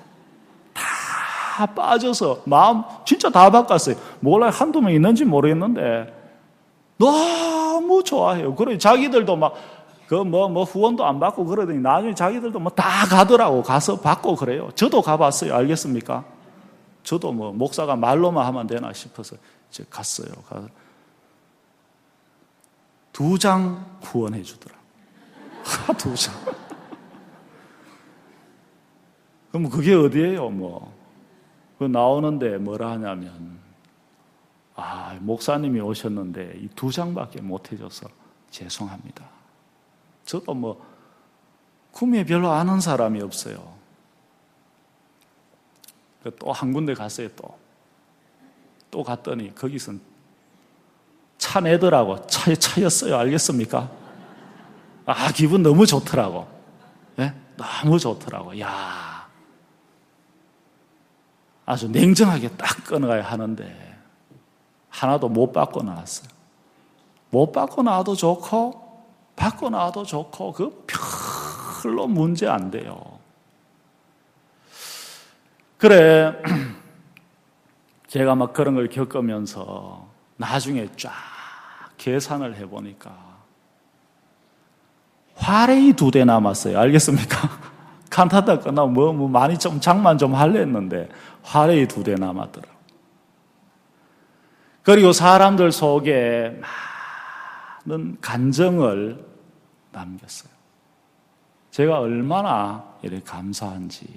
다 빠져서 마음 진짜 다 바꿨어요. 몰라요. 한두 명 있는지 모르겠는데 너무 좋아해요. 그래 자기들도 막 그 뭐 뭐 후원도 안 받고 그러더니 나중에 자기들도 뭐 다 가더라고. 가서 받고 그래요. 저도 가봤어요. 알겠습니까? 저도 뭐 목사가 말로만 하면 되나 싶어서 이제 갔어요. 가서 두 장 후원해 주더라. 두 장. 그럼 그게 어디예요? 뭐 그 나오는데 뭐라 하냐면 아 목사님이 오셨는데 이 두 장밖에 못 해줘서 죄송합니다. 저도 뭐 구미에 별로 아는 사람이 없어요. 또 한 군데 갔어요. 또 또 갔더니 거기선 차 내더라고. 차에 차였어요. 알겠습니까? 아 기분 너무 좋더라고. 네? 너무 좋더라고. 야 아주 냉정하게 딱 끊어가야 하는데 하나도 못 받고 나왔어요. 못 받고 나와도 좋고 받고 나와도 좋고 그 별로 문제 안 돼요. 그래 제가 막 그런 걸 겪으면서 나중에 쫙 계산을 해보니까 화레이 두 대 남았어요. 알겠습니까? 칸타타 끝나고 뭐, 뭐 많이 좀 장만 좀 할래 했는데 화레이 두 대 남았더라고요. 그리고 사람들 속에 많은 간정을 남겼어요. 제가 얼마나 이렇게 감사한지.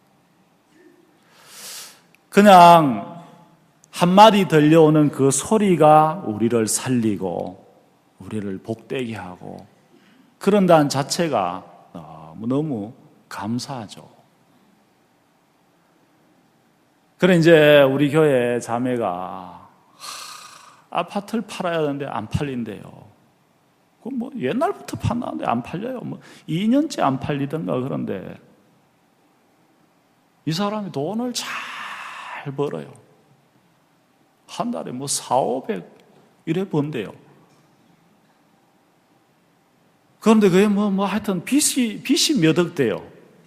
그냥 한마디 들려오는 그 소리가 우리를 살리고 우리를 복되게 하고 그런다는 자체가 너무너무 감사하죠. 그래 이제 우리 교회 자매가 하, 아파트를 팔아야 되는데 안 팔린대요. 그 뭐 옛날부터 판다는데 안 팔려요. 뭐 이 년째 안 팔리던가. 그런데 이 사람이 돈을 잘 벌어요. 한 달에 뭐 사오백 이래 번대요. 그런데 그게 뭐, 뭐 하여튼 빚이, 빚이 몇 억 돼요.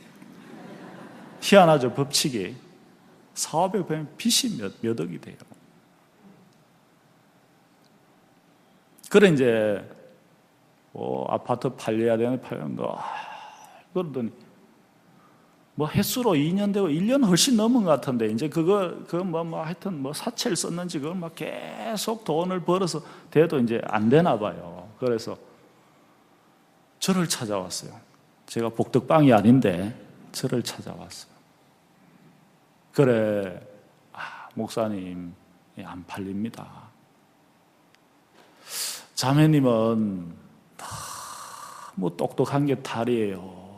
희한하죠, 법칙이. 사오백 배면 빚이 몇, 몇 억이 돼요. 그래, 이제, 뭐, 아파트 팔려야 되는, 팔려는 거. 그러더니, 뭐, 횟수로 이 년 되고 일 년 훨씬 넘은 것 같은데, 이제 그거, 그거 뭐, 뭐, 하여튼 뭐, 사채를 썼는지 그걸 막 계속 돈을 벌어서 돼도 이제 안 되나 봐요. 그래서, 저를 찾아왔어요. 제가 복덕방이 아닌데, 저를 찾아왔어요. 그래, 아, 목사님, 안 팔립니다. 자매님은 너무 똑똑한 게 탈이에요.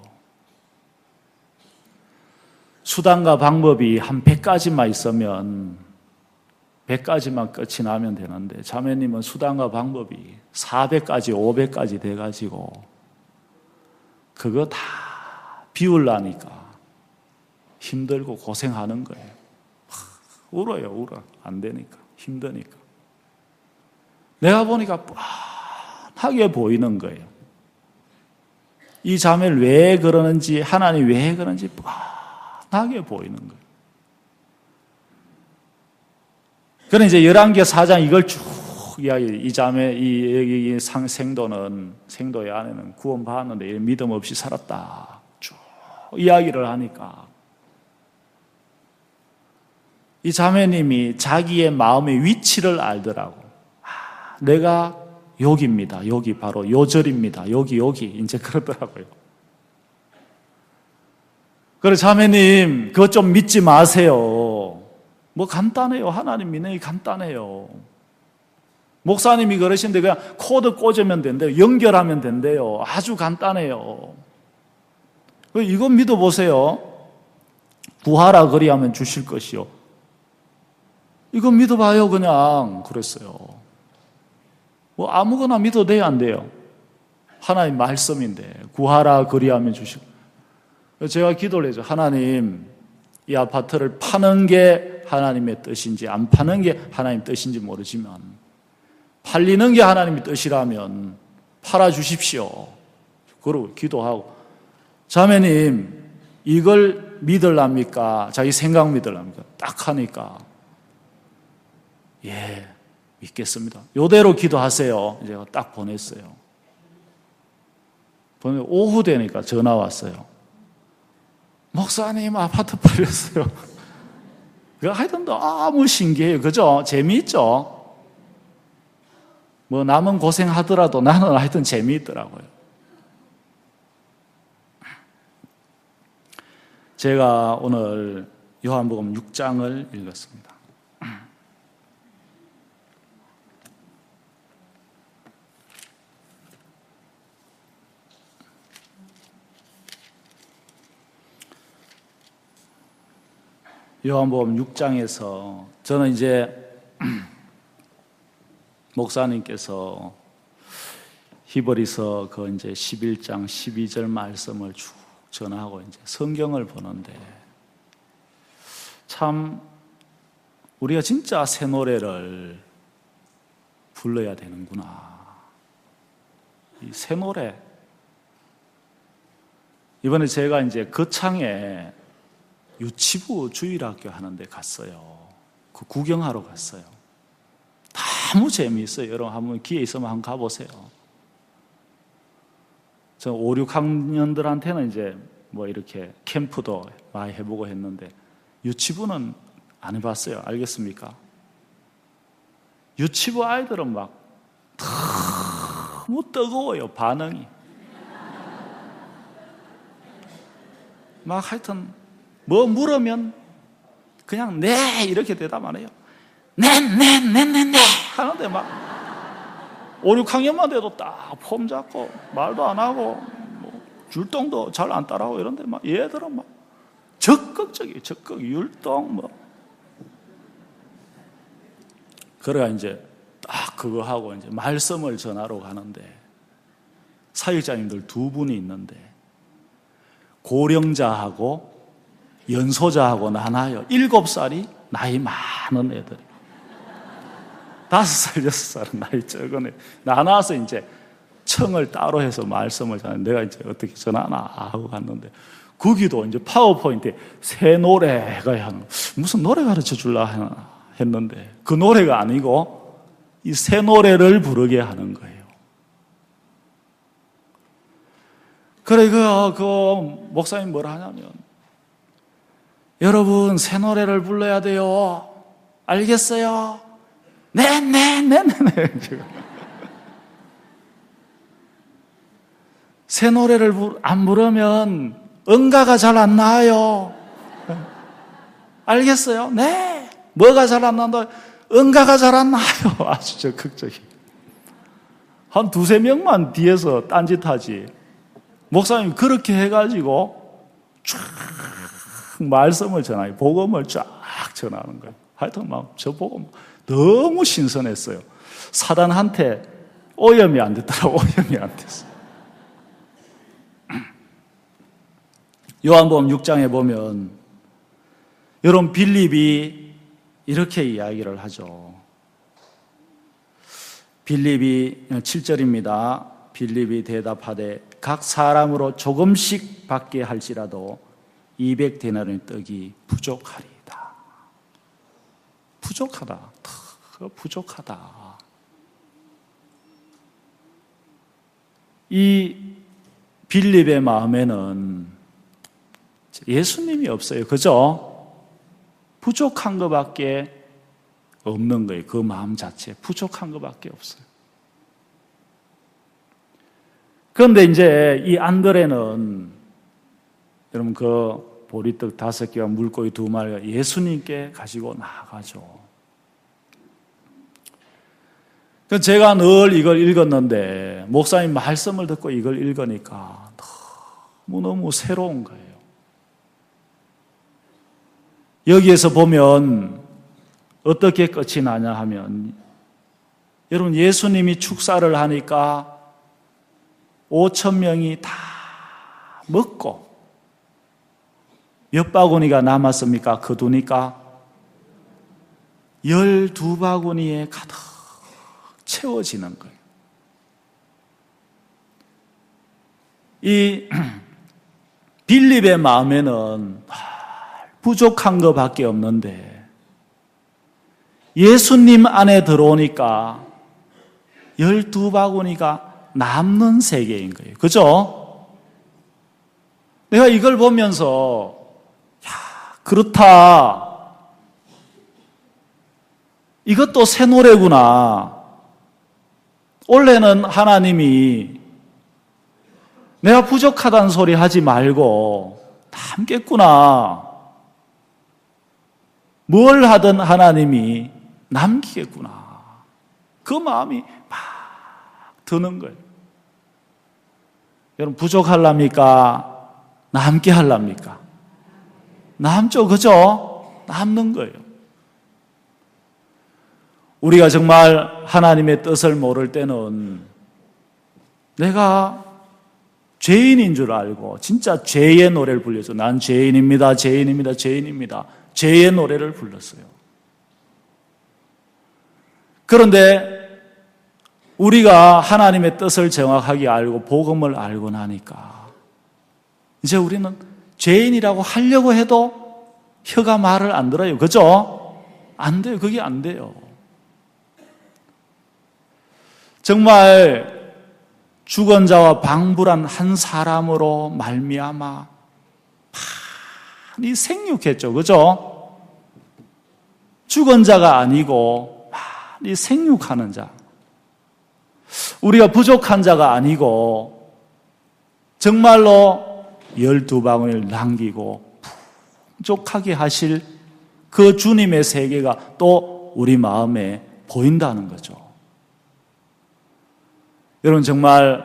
수단과 방법이 한 백 가지만 있으면 백 가지만 끝이 나면 되는데 자매님은 수단과 방법이 사백 가지, 오백 가지 돼가지고 그거 다 비우려니까 힘들고 고생하는 거예요. 울어요, 울어. 안 되니까, 힘드니까. 내가 보니까 뻔하게 보이는 거예요. 이 자매를 왜 그러는지, 하나님 왜 그러는지 뻔하게 보이는 거예요. 그래 이제 열왕기하 사 장 이걸 쭉 이야기, 이 자매, 이, 이 상, 생도는, 생도의 아내는 구원받았는데 믿음 없이 살았다. 쭉 이야기를 하니까 이 자매님이 자기의 마음의 위치를 알더라고. 아, 내가 여기입니다. 여기 바로 요절입니다. 여기, 여기. 이제 그러더라고요. 그래, 자매님, 그것 좀 믿지 마세요. 뭐 간단해요. 하나님 믿는 게 간단해요. 목사님이 그러신데 그냥 코드 꽂으면 된대요. 연결하면 된대요. 아주 간단해요. 이거 믿어보세요. 구하라 그리하면 주실 것이요. 이거 믿어봐요 그냥. 그랬어요. 뭐 아무거나 믿어도 돼요 안 돼요? 하나님 말씀인데 구하라 그리하면 주실. 제가 기도를 해줘. 하나님 이 아파트를 파는 게 하나님의 뜻인지 안 파는 게 하나님 뜻인지 모르지만 팔리는 게 하나님의 뜻이라면 팔아주십시오. 그러고 기도하고 자매님 이걸 믿으랍니까? 자기 생각 믿으랍니까? 딱 하니까 예 믿겠습니다. 요대로 기도하세요. 제가 딱 보냈어요. 보내 오후 되니까 전화 왔어요. 목사님 아파트 팔렸어요. 그 하여튼 너무 신기해요. 그죠? 재미있죠? 뭐 남은 고생하더라도 나는 하여튼 재미있더라고요. 제가 오늘 요한복음 육 장을 읽었습니다. 요한복음 육 장에서 저는 이제 목사님께서 히브리서 그 이제 십일 장 십이 절 말씀을 쭉 전하고 이제 성경을 보는데 참 우리가 진짜 새 노래를 불러야 되는구나. 이 새 노래. 이번에 제가 이제 거창에 유치부 주일학교 하는 데 갔어요. 그 구경하러 갔어요. 너무 재미있어요. 여러분 한번 기회 있으면 한번 가보세요. 저 오, 육 학년들한테는 이제 뭐 이렇게 캠프도 많이 해보고 했는데 유치부는 안 해봤어요. 알겠습니까? 유치부 아이들은 막 너무 뜨거워요. 반응이. 막 하여튼 뭐 물으면 그냥 네 이렇게 대답 안 해요. 네, 네, 네, 네, 네 하는데 막 오, 육 학년만 돼도 딱 폼 잡고 말도 안 하고 뭐 율동도 잘 안 따라하고 이런데 막 얘들은 막 적극적이에요. 적극 율동 뭐 그래가 이제 딱 그거 하고 이제 말씀을 전하러 가는데 사역자님들 두 분이 있는데 고령자하고 연소자하고 나눠요. 일곱 살이 나이 많은 애들이. 다섯 살, 여섯 살은 나이 적은 애. 나눠서 이제 청을 따로 해서 말씀을 전하는데 내가 이제 어떻게 전하나 하고 갔는데 거기도 이제 파워포인트에 새 노래가 하는 무슨 노래 가르쳐 줄라 했는데 그 노래가 아니고 이 새 노래를 부르게 하는 거예요. 그래, 그, 그, 목사님 뭐라 하냐면, 여러분, 새 노래를 불러야 돼요. 알겠어요? 네, 네, 네, 네, 네. 새 노래를 안 부르면 응가가 잘 안 나와요. 알겠어요? 네. 뭐가 잘 안 나온다? 응가가 잘 안 나와요. 아주 적극적이. 한 두세 명만 뒤에서 딴짓하지. 목사님 그렇게 해가지고 쫙 말씀을 전하요. 복음을 쫙 전하는 거예요. 하여튼 막 저 복음 너무 신선했어요. 사단한테 오염이 안 됐더라고. 오염이 안 됐어요. 요한복음 육 장에 보면 여러분 빌립이 이렇게 이야기를 하죠. 빌립이 칠 절입니다. 빌립이 대답하되 각 사람으로 조금씩 받게 할지라도 이백 데나리온 떡이 부족하리이다. 부족하다. 더 부족하다. 이 빌립의 마음에는 예수님이 없어요. 그죠? 부족한 것밖에 없는 거예요. 그 마음 자체에 부족한 것밖에 없어요. 그런데 이제 이 안드레는 여러분 그 보리떡 다섯 개와 물고기 두 마리가 예수님께 가지고 나가죠. 제가 늘 이걸 읽었는데 목사님 말씀을 듣고 이걸 읽으니까 너무너무 새로운 거예요. 여기에서 보면 어떻게 끝이 나냐 하면 여러분 예수님이 축사를 하니까 오천 명이 다 먹고 몇 바구니가 남았습니까? 거두니까 열두 바구니에 가득 채워지는 거예요. 이 빌립의 마음에는 부족한 것밖에 없는데 예수님 안에 들어오니까 열두 바구니가 남는 세계인 거예요. 그죠? 내가 이걸 보면서 야, 그렇다. 이것도 새 노래구나. 원래는 하나님이 내가 부족하다는 소리 하지 말고 남겠구나. 뭘 하든 하나님이 남기겠구나. 그 마음이 막 드는 거예요. 여러분 부족하랍니까? 남게 하랍니까? 남죠. 그죠? 남는 거예요. 우리가 정말 하나님의 뜻을 모를 때는 내가 죄인인 줄 알고 진짜 죄의 노래를 불렸죠. 난 죄인입니다. 죄인입니다. 죄인입니다. 죄의 노래를 불렀어요. 그런데 우리가 하나님의 뜻을 정확하게 알고 복음을 알고 나니까 이제 우리는 죄인이라고 하려고 해도 혀가 말을 안 들어요. 그죠? 안 돼요. 그게 안 돼요. 정말 주권자와 방불한 한 사람으로 말미암아 많이 생육했죠. 그죠? 주권자가 아니고 많이 생육하는 자. 우리가 부족한 자가 아니고 정말로 열두 방울을 남기고 풍족하게 하실 그 주님의 세계가 또 우리 마음에 보인다는 거죠. 여러분 정말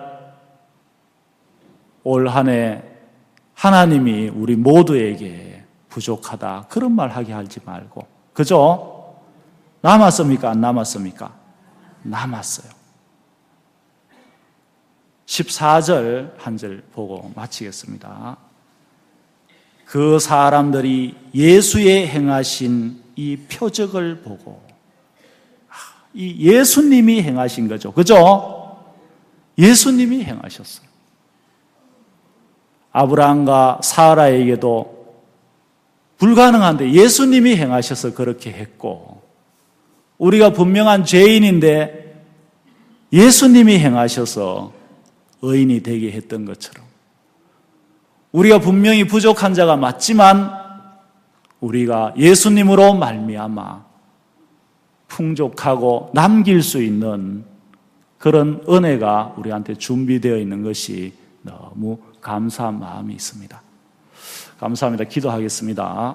올 한 해 하나님이 우리 모두에게 부족하다 그런 말 하게 하지 말고 그죠? 남았습니까? 안 남았습니까? 남았어요. 십사 절 한 절 보고 마치겠습니다. 그 사람들이 예수의 행하신 이 표적을 보고, 이 예수님이 행하신 거죠. 그죠? 예수님이 행하셨어요. 아브라함과 사라에게도 불가능한데 예수님이 행하셔서 그렇게 했고, 우리가 분명한 죄인인데 예수님이 행하셔서 의인이 되게 했던 것처럼, 우리가 분명히 부족한 자가 맞지만 우리가 예수님으로 말미암아 풍족하고 남길 수 있는 그런 은혜가 우리한테 준비되어 있는 것이 너무 감사한 마음이 있습니다. 감사합니다. 기도하겠습니다.